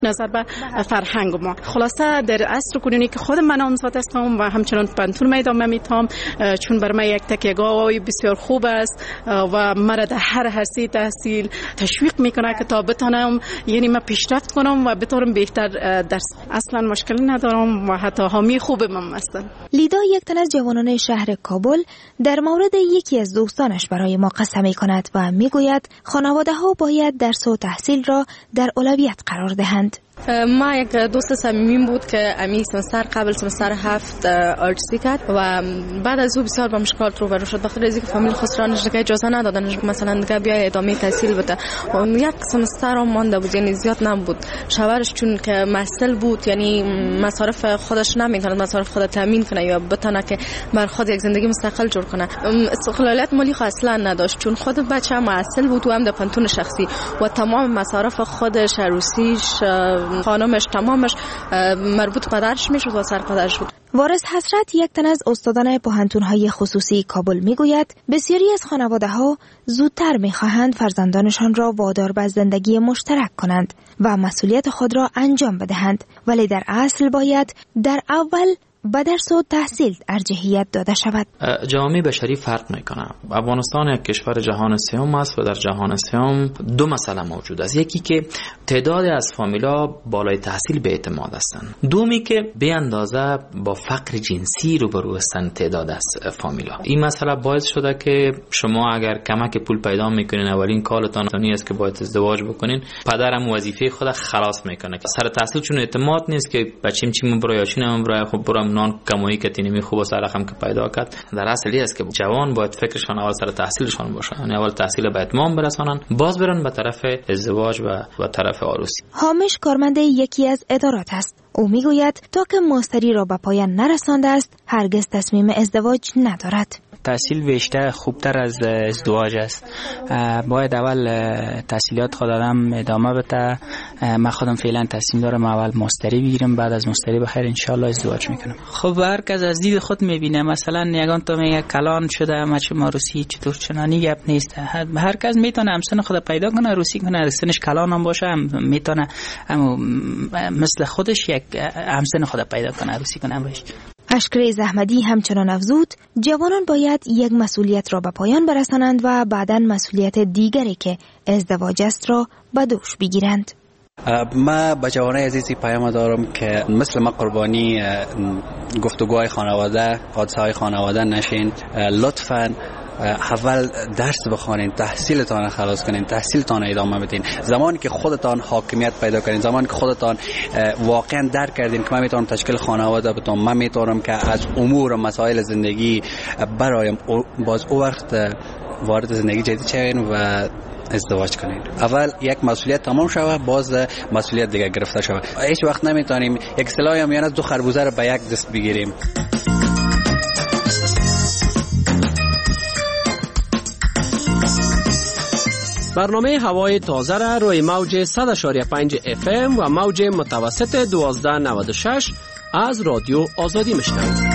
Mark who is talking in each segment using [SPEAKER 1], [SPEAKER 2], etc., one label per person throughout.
[SPEAKER 1] نظر به فرهنگ ما. خلاصه در عصر کنونی که خود من نامزد هستم و همچنان پانتون ادامه میتم، چون برای من یک تکیه‌گاه بسیار خوب است و مرا در هر حرصه تحصیل تشویق میکنه که تا بتونم یعنی من پیشرفت کنم و بتونم بهتر درس. اصلا مشکلی ندارم و حتی حامی خوبم هستم.
[SPEAKER 2] لیدا یک تن از جوانان شهر کابل در مورد یکی از دوستانش برای ما قسم میکند و میگوید خانواده ها باید درس و تحصیل را در اولویت قرار دهند.
[SPEAKER 3] ما یک دوست صمیمیم بود که امی سمستر قبل سمستر 7 آرتسی کرد و بعد از او بسیار با مشکلات روبرو شد، بخاطر اینکه فامیل خسرانش دیگه اجازه ندادن مثلا دیگه بیای ادامه تحصیل بده. و یک سمستر هم مانده بود، یعنی زیاد نبود. شوهرش چون که محصل بود، یعنی مصارف خودش نمیتونه مصارف خود تامین کنه یا بتونه که بر خود یک زندگی مستقل جور کنه. استقلالیت مالی اصلا نداشت، چون خود بچه محصل بود و هم در پانتون شخصی و تمام مصارف خودش، عروسیش، خانمش، تمامش مربوط پدرش میشد و سرپدرش بود.
[SPEAKER 2] وارث حسرت یک تن از استادان پوهنتون‌های خصوصی کابل میگوید بسیاری از خانواده‌ها زودتر می‌خواهند فرزندانشان را وادار به زندگی مشترک کنند و مسئولیت خود را انجام بدهند، ولی در اصل باید در اول به درس و تحصیل ارجحیت داده شود.
[SPEAKER 4] جامعه بشری فرق میکنه. افغانستان یک کشور جهان سوم است و در جهان سوم دو مسئله موجود است. یکی که تعداد از فامیلا بالای تحصیل به اعتماد هستند. دومی که به اندازه با فقر جنسی روبرو هستند تعداد از فامیلا. این مسئله باعث شده که شما اگر کمک پول پیدا میکنین اولین کارتان اینی است که باید ازدواج بکنین، پدرم وظیفه خود خلاص میکنه. سر تحصیل چون اعتماد نیست که بچیم چی برای یاشینم برای خب برام نان کمایی که تینمی خوب و سرخم که پیدا کرد. در اصلی است که جوان باید فکرشان اول سر تحصیلشان باشه، یعنی اول تحصیل به اتمام برسانن، باز برن به طرف ازدواج و طرف عروسی.
[SPEAKER 2] حامش کارمند یکی از ادارات است. او میگوید تا که ماستری را به پایان نرسانده است هرگز تصمیم ازدواج ندارد.
[SPEAKER 5] تحصیل بیشتر خوبتر از ازدواج است. باید اول تحصیلات خود آدم ادامه بده. من خودم فعلا تصمیم دارم اول ماستری بگیرم، بعد از ماستری بخیر انشالله ازدواج میکنم. خب هر کس از دید خود میبینه. مثلا یگان تو میگه کلان شده مچ ماروسی چطور چنانی گپ نیست. هر کس میتونه همسن خود پیدا کنه، روسی کنه، سنش کلان هم باشه میتونه مثل خودش یک همسن خود پیدا کنه، روسی کنه باشه.
[SPEAKER 2] اشکری زحمدی همچنان افزود جوانان باید یک مسئولیت را به پایان برسانند و بعداً مسئولیت دیگری که ازدواج است را به دوش بگیرند.
[SPEAKER 6] ما با جوانای عزیزی پیام دارم که مثل ما قربانی گفتگوهای خانواده، حادثه‌های خانواده نشین. لطفاً اول درس بخونین، تحصیلتان خلاص کنین، تحصیلتان ادامه بدین. زمانی که خودتان حاکمیت پیدا کنین، زمانی که خودتان واقعا درک کردین که من میتونم تشکیل خانواده بدم، من میتونم که از امور و مسائل زندگی برایم، باز او وقت وارد زندگی جدید شوین و ازدواج کنین. اول یک مسئولیت تمام شوه، باز مسئولیت دیگه گرفته شوه. هیچ وقت نمیتونیم یک اصطلاحی میان از دو خربوزه رو به یک دست بگیریم.
[SPEAKER 7] برنامه هوای تازه را روی موج 100.5 FM و موج متوسط 1296 از رادیو آزادی میشنوید.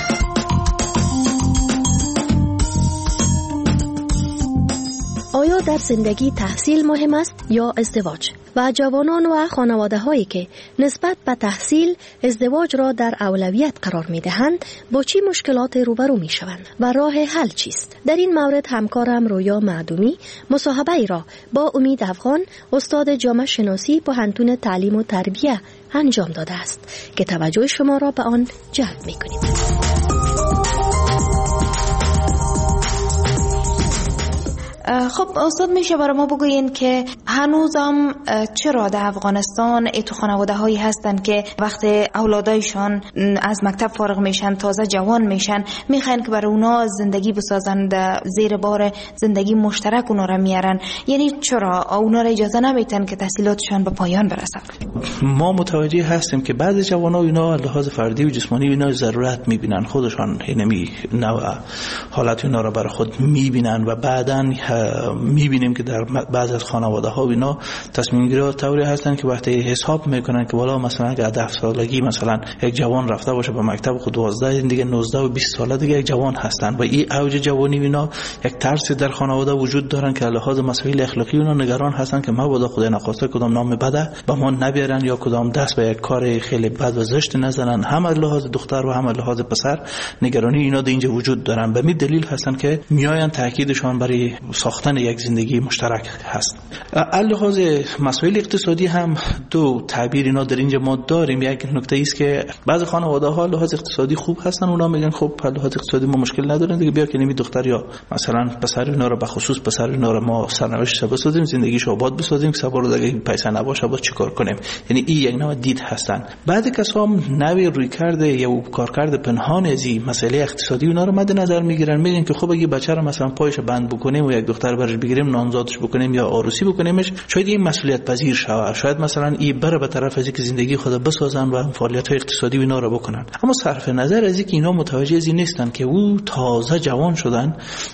[SPEAKER 8] آیا در زندگی تحصیل مهم است یا ازدواج؟ و جوانان و خانواده هایی که نسبت به تحصیل ازدواج را در اولویت قرار می دهند با چی مشکلات روبرو می شوند و راه حل چیست؟ در این مورد همکارم رویا معدومی مصاحبه ای را با امید افغان استاد جامعه شناسی پوهنتون تعلیم و تربیه انجام داده است که توجه شما را به آن جلب می کنیم.
[SPEAKER 2] خب استاد میشه برای ما بگوین که هنوزم چرا در افغانستان تو خانواده هایی هستن که وقت اولادایشان از مکتب فارغ میشن، تازه جوان میشن، میخواین که برای اونا زندگی بسازن، زیر بار زندگی مشترک اونا را میارن، یعنی چرا اونا را اجازه نمیتن که تحصیلاتشان به پایان برسن؟
[SPEAKER 9] ما متوجه هستیم که بعضی جوانا اینا لحاظ فردی و جسمانی اینا ضرورت میبینن، خودشان نوع حالت اینا را برای خود میبینن و بعداً میبینیم که در بعضی از خانواده ها اینا تصمیم گیری طوری هستن که وقتی حساب میکنن که والا مثلا اگه 10 سالگی مثلا یک جوان رفته باشه به مکتب خود 12 دیگه 19 و 20 ساله دیگه یک جوان هستن و این اوج جوانی اینا یک ترس در خانواده وجود دارن که لحاظ مسائل اخلاقی اونا نگران هستن که مبادا خدای نخواسته کدام نام بده به ما نبیارن یا کدام دست به یک کار خیلی بد و زشت نزنن. هم از لحاظ دختر و هم از لحاظ پسر نگرانی اینا در اینجا وجود دارن. به می دلیل هستن که میاین تاکیدشان برای ساختن یک زندگی مشترک هست. از لحاظ مسائل اقتصادی هم دو تعبیر اینا در اینجا ما داریم. یک نکته است که بعضی خانواده ها لحاظ اقتصادی خوب هستن، اونا میگن خب لحاظ اقتصادی ما مشکل نداریم دیگه، بیا که نمی دختر یا مثلا پسر اینا رو به خصوص پسر اینا رو ما سرنوشت بسازیم، زندگیشو آباد بسازیم که سبب دیگه پیسه نباشه با چیکار کنیم. یعنی این یک نوع دید هستن. بعضی کسا هم نوی روی کرده یا کارکرد پنهان از این مسئله اقتصادی اونا رو مد نظر میگیرن، میگن که خب اگه بچه رو مثلا پایش بند بکنیم و یک دختر برش بگیریم نامزادش بکنیم یا عروسی بکنیمش شاید این مسئولیت پذیر شود، شاید مثلا این بره به طرف از اینکه زندگی خود بسازن و فعالیت‌های اقتصادی اینا رو بکنن. اما صرف نظر از اینکه اینا متوجه از این نیستن که او تازه جوان شدن،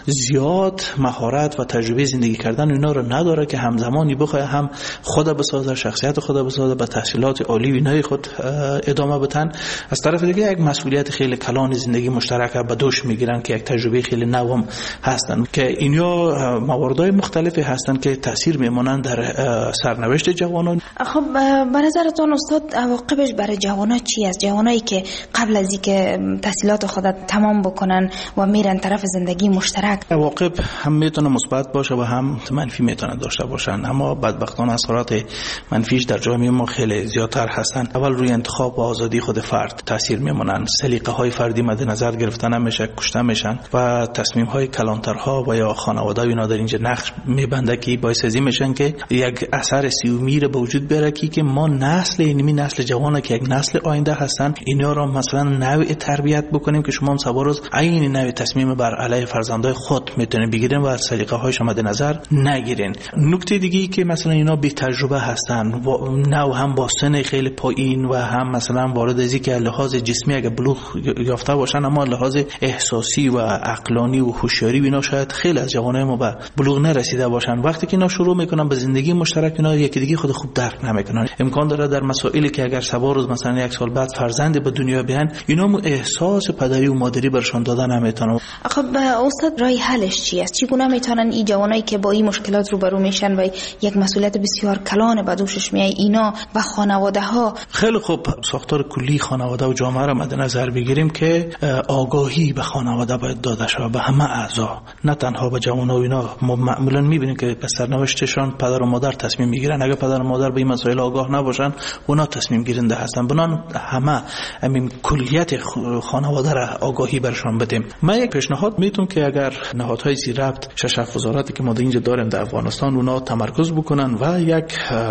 [SPEAKER 9] زیاد مهارت و تجربه زندگی کردن اینا رو نداره که همزمانی بخواد هم خود بسازه، شخصیت خود بسازه، به تحصیلات عالی و اینای خود ادامه بدن. از طرف دیگه یک مسئولیت خیلی کلان زندگی مشترک به دوش میگیرن که یک تجربه خیلی نوام هستن که اینا مواردهای مختلفی هستن که تاثیر میمونن در سرنوشت جوانان.
[SPEAKER 2] خب به نظرتون استاد عواقبش برای جوانان چی است؟ جوانایی که قبل از اینکه تحصیلات خود تمام بکنن و میرن طرف زندگی مشترک،
[SPEAKER 9] عواقب هم میتونه مثبت باشه و هم منفی میتونه داشته باشن، اما بدبختانه اثرات منفیش در جامعه ما خیلی زیادتر هستن. اول روی انتخاب و آزادی خود فرد تاثیر میمونن، سلیقه های فردی مد نظر گرفته نمیشه، کشته میشن و تصمیم های کلانترها و یا خانواده اینا در اینجا نقش میبنده که باعث ازی میشن که یک اثر سیومیر به وجود بیاره که ما نسل اینمی نسل جوانه که یک نسل آینده هستن اینا رو مثلا نوع تربیت بکنیم که شما هم سوار این نوع تصمیم بر علیه فرزندای خود میتونین بگیرین و سلیقه هایش مد نظر نگیرین. نکته دیگه که مثلا اینا بی تجربه هستن، نه هم با سن خیلی پایین و هم مثلا وارد ازی که لحاظ جسمی اگه بلوغ یافته باشن اما لحاظ احساسی و عقلانی و هوشیاری اینا شاید خیلی از جوانای ما به بلوغ نرسیده باشن. وقتی که اینا شروع میکنن به زندگی مشترک اینا یکی دیگه خود خوب درک نمیکنن. امکان داره در مسائلی که اگر سبا روز مثلا یک سال بعد فرزند به دنیا بیان اینا احساس پدری و مادری برشان دادن نمیتونن.
[SPEAKER 2] خب استاد راه حلش چی است؟ چگونه میتونن این جوانایی که با این مشکلات روبرو میشن و یک مسئولیت بسیار کلان به دوشش میای اینا و خانواده ها؟ خیلی
[SPEAKER 9] خوب ساختار کلی خانواده و جامعه را مد نظر بگیریم که آگاهی به خانواده باید داده شود، به همه اعضا، نه تنها به جوانان و اینا. ما معمولا میبینیم که به سرنوشتشان پدر و مادر تصمیم میگیرن. اگه پدر و مادر به این مسائل آگاه نباشن اونا تصمیم گیرنده هستن. بنان همه همین کلیت خانواده را آگاهی برشان بدیم. من یک پیشنهاد میتونم که اگر نهادهای زیر ربط شش وزارتی که ما اینجا داریم در افغانستان اونا تمرکز بکنن و یک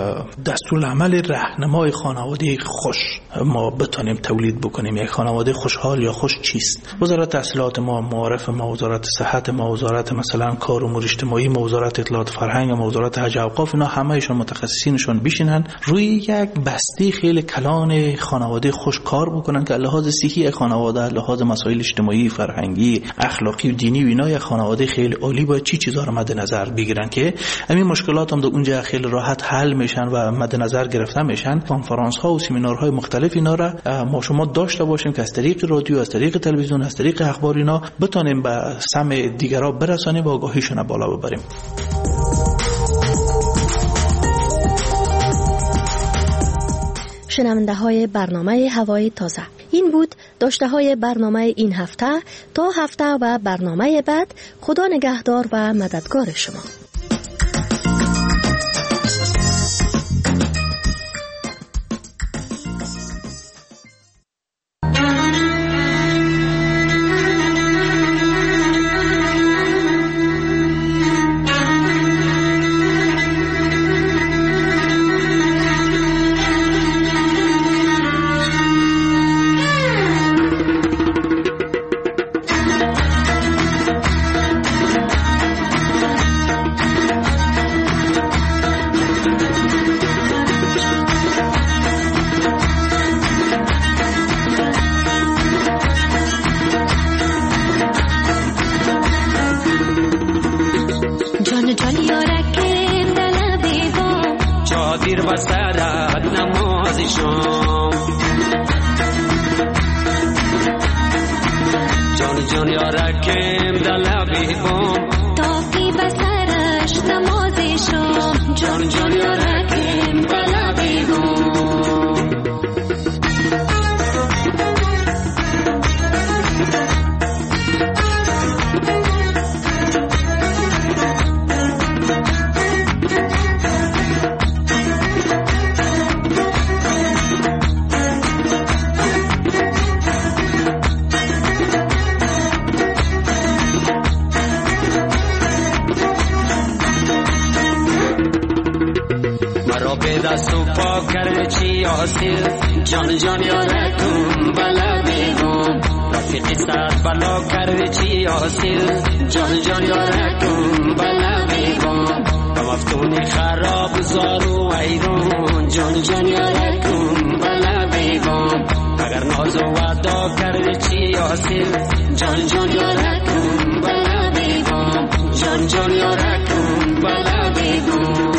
[SPEAKER 9] دستورالعمل راهنمای خانواده خوش ما بتونیم تولید بکنیم. یک خانواده خوشحال یا خوش چیست؟ وزارت تحصیلات ما، معارف ما، وزارت صحت ما، وزارت مثلا کار و امور اجتماعی ما، وزارت اطلاعات فرهنگ ما، وزارت حج و اوقاف، اینا همه‌شون متخصصینشون بشینن روی یک بسته خیلی کلان خانواده خوش کار بکنن که لحاظ صحی خانواده، لحاظ مسائل اجتماعی، فرهنگی، اخلاقی و دینی و اینا یک خانواده خیلی عالی باید چیزا رو مد نظر بگیرن که همین مشکلات هم در اونجا خیلی راحت حل میشن و مد نظر گرفته میشن. کنفرانس ها و سمینارهای مختلف اینا را ما شما داشته باشیم که از طریق رادیو، از طریق تلویزیون، از طریق اخبار اینا بتونیم به سمع دیگرها برسانیم و آگاهیشون بالا ببریم.
[SPEAKER 8] شنونده های برنامه هوای تازه، این بود داشته های برنامه این هفته. تا هفته و برنامه بعد، خدا نگهدار و مددگار شما.
[SPEAKER 10] نمازشان جان جان یارکم دلبی بام
[SPEAKER 11] تاقی بسرش نمازشان جان جان یارکم دلبی بام
[SPEAKER 10] دست و پا کرده چی آسیل جان جان یارکم بلا بیگم رفیقی سرد بلا کرده چی آسیل جان جان یارکم بلا بیگم و مفتونی خراب زارو ویرون جان جان یارکم بلا بیگم اگر ناز و وعدا کرده چی آسیل جان جان یارکم بلا بیگم جان جان یارکم بلا بیگم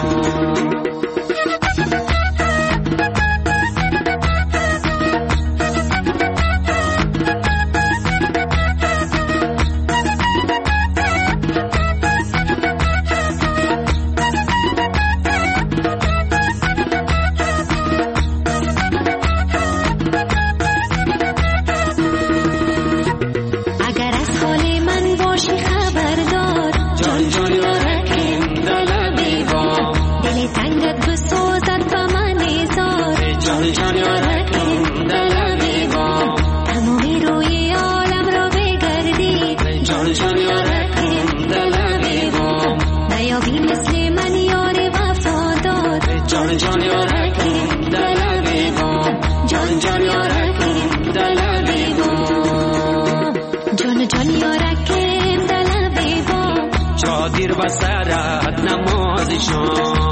[SPEAKER 10] دیر بسرت نمازشان